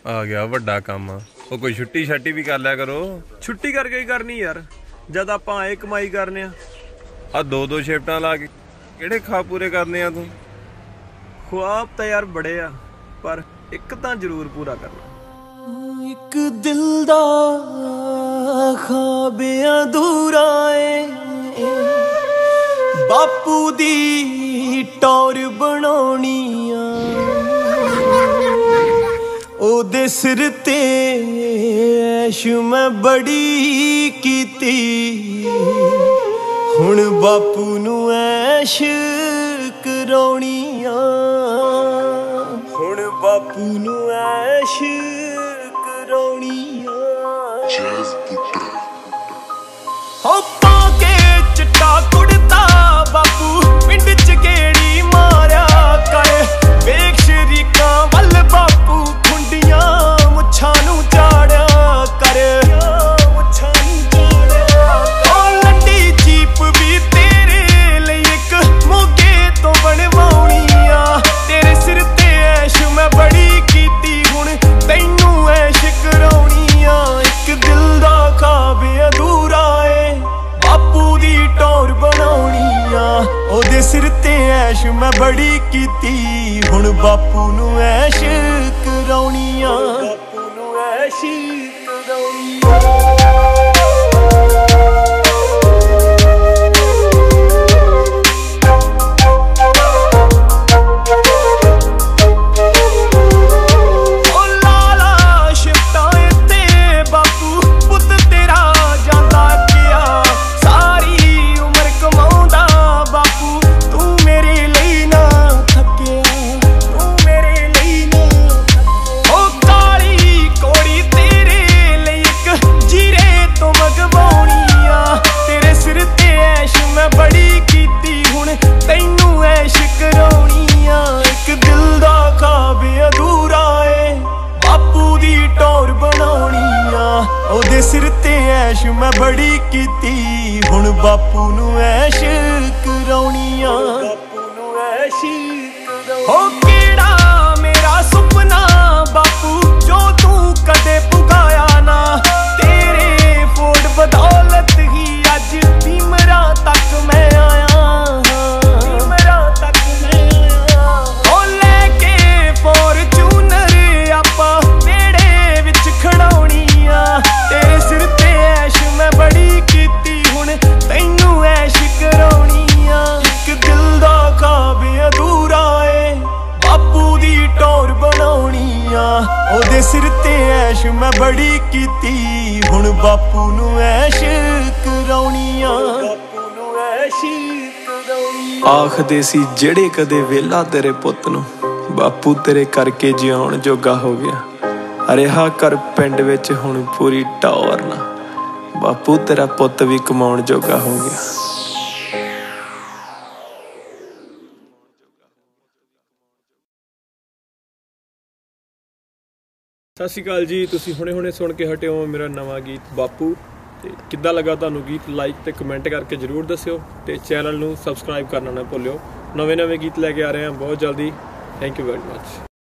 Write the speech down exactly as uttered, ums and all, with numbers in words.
आ गया वड्डा काम। ਉਹ ਕੋਈ ਛੁੱਟੀ ਛੱਟੀ ਵੀ ਕਰ ਲਿਆ ਕਰੋ। ਛੁੱਟੀ ਕਰਕੇ ਹੀ ਕਰਨੀ ਯਾਰ, ਜਦ ਆਪਾਂ ਆਏ ਕਮਾਈ ਕਰਨੇ ਆ। ਆ ਦੋ ਦੋ ਸ਼ਿਫਟਾਂ ਲਾ ਕੇ ਕਿਹੜੇ ਖਾ ਪੂਰੇ ਕਰਨੇ ਆ ਤੂੰ? ਖੁਆਬ ਤਾਂ ਯਾਰ ਬੜੇ ਆ, ਪਰ ਇੱਕ ਤਾਂ ਜ਼ਰੂਰ ਪੂਰਾ ਕਰਨਾ। ਇੱਕ ਦਿਲ ਦਾ ਖਾਬ ਅਧੂਰਾ ਏ, ਬਾਪੂ ਦੀ ਟੌਰ ਬਣਾਉਣੀ ਆ, ਉਹਦੇ ਸਿਰ ਤੇ ਐਸ਼ ਮੈਂ ਬੜੀ ਕੀਤੀ, ਹੁਣ ਬਾਪੂ ਨੂੰ ਐਸ਼ ਕਰਾਉਣੀ ਆ, ਹੁਣ ਬਾਪੂ ਨੂੰ ਐਸ਼ ਕਰਾਉਣੀ ਆ। ਹੋ ਪਾ ਕੇ ਚਿੱਟਾ ਕੁੜਤਾ ਬਾਪੂ ਪਿੰਡ ਚ ਗੇੜੀ ਮਾਰਿਆ ਕਰ, ਵੇਖ ਸ਼ਰੀਕਾਂ ਵੱਲ ਬਾਪੂ ਖੁੰਡੀਆਂ ਮੁੱਛਾਂ ਨੂੰ ਝਾੜਿਆ ਕਰ, ਮੁੱਛਾਂ ਨੂੰ ਝਾੜਿਆ ਕਰ। ਲੰਡੀ ਜੀਪ ਵੀ ਤੇਰੇ ਲਈ ਇੱਕ ਮੋਗੇ ਤੋਂ ਬਣਵਾਉਣੀ ਆ, ਤੇਰੇ ਸਿਰ ਤੇ ਐਸ਼ ਮੈਂ ਬੜੀ ਕੀਤੀ, ਹੁਣ ਤੈਨੂੰ ਐਸ਼ ਕਰਾਉਣੀ ਆ। ਇੱਕ ਦਿਲ ਦਾ ਖਾਬ ਅਧੂਰਾ ਏ, ਬਾਪੂ ਦੀ ਟੌਰ ਬਣਾਉਣੀ ਆ, ਉਹਦੇ ਸਿਰ ਤੇ ਐਸ਼ ਮੈਂ ਬੜੀ ਕੀਤੀ, ਹੁਣ ਬਾਪੂ ਨੂੰ ਐਸ਼ ਕਰਾਉਣੀ ਆ, ਬਾਪੂ ਨੂੰ ਐਸ਼ ਕਰਾਉਣੀ ਆ। ਉਹਦੇ ਸਿਰ ਤੇ ਐਸ਼ ਮੈਂ ਬੜੀ ਕੀਤੀ, ਹੁਣ ਬਾਪੂ ਨੂੰ ਐਸ਼ ਕਰਾਉਣੀ ਆ, ਬਾਪੂ ਨੂੰ ਐਸ਼ ਕਰਾਉਣੀ। ਹੋ ਕਿਹੜਾ ਮੇਰਾ ਸੁਪਨਾ ਬਾਪੂ ਜੋ ਤੂੰ ਕਦੇ ਪੁਗਾਇਆ ਨਾ, ਤੇਰੇ ਫੋੜ ਬਦੌਲਤ ਹੀ ਅੱਜ ਭੀਮਰਾਂ ਤੱਕ ਮੈਂ ਆਇਆ, ਭੀਮਰਾਂ ਤੱਕ ਮੈਂ ਆਇਆ। ਹੋ ਲੈ ਕੇ ਫੋਰਚੂਨਰ ਆਪਾਂ ਵਿਹੜੇ ਵਿੱਚ ਖੜਾਉਣੀ ਆ, ਤੇਰੇ ਸਿਰ ਤੇ ਐਸ਼ ਮੈਂ ਬੜੀ ਕੀਤੀ, ਹੁਣ ਤੈਨੂੰ ਐਸ਼ ਕਰਾਉਣੀ ਆ। ਇੱਕ ਦਿਲ ਦਾ ਖਾਬ ਅਧੂਰਾ ਏ, ਬਾਪੂ ਦੀ ਟੌਰ ਬਣਾਉਣੀ ਆ, ਉਹਦੇ ਸਿਰ ਤੇ ਐਸ਼ ਮੈਂ ਬੜੀ ਕੀਤੀ, ਹੁਣ ਬਾਪੂ ਨੂੰ ਐਸ਼ ਕਰਾਉਣੀ ਆ, ਬਾਪੂ ਨੂੰ ਐਸ਼ ਕਰਾਉਣੀ ਆ। ਆਖਦੇ ਸੀ ਜਿਹੜੇ ਕਦੇ ਵੇਲਾ ਤੇਰੇ ਪੁੱਤ ਨੂੰ, ਬਾਪੂ ਤੇਰੇ ਕਰਕੇ ਜਿਉਣ ਜੋਗਾ ਹੋ ਗਿਆ, ਰਿਹਾ ਕਰ ਪਿੰਡ ਵਿੱਚ ਹੁਣ ਪੂਰੀ ਟੌਰ ਨਾ, ਬਾਪੂ ਤੇਰਾ ਪੁੱਤ ਵੀ ਕਮਾਉਣ ਜੋਗਾ ਹੋ ਗਿਆ। ਸਤਿ ਸ਼੍ਰੀ ਅਕਾਲ ਜੀ, ਤੁਸੀਂ ਹੁਣੇ ਹੁਣੇ ਸੁਣ ਕੇ ਹਟੇ ਹੋ ਮੇਰਾ ਨਵਾਂ ਗੀਤ ਬਾਪੂ। ਤੇ ਕਿੱਦਾਂ ਲੱਗਾ ਤੁਹਾਨੂੰ ਗੀਤ? ਲਾਈਕ ਤੇ ਕਮੈਂਟ ਕਰਕੇ ਜ਼ਰੂਰ ਦੱਸਿਓ, ਤੇ ਚੈਨਲ ਨੂੰ ਸਬਸਕ੍ਰਾਈਬ ਕਰਨਾ ਨਾ ਭੁੱਲਿਓ। ਨਵੇਂ ਨਵੇਂ ਗੀਤ ਲੈ ਕੇ ਆ ਰਹੇ ਹਾਂ ਬਹੁਤ ਜਲਦੀ। Thank you very much.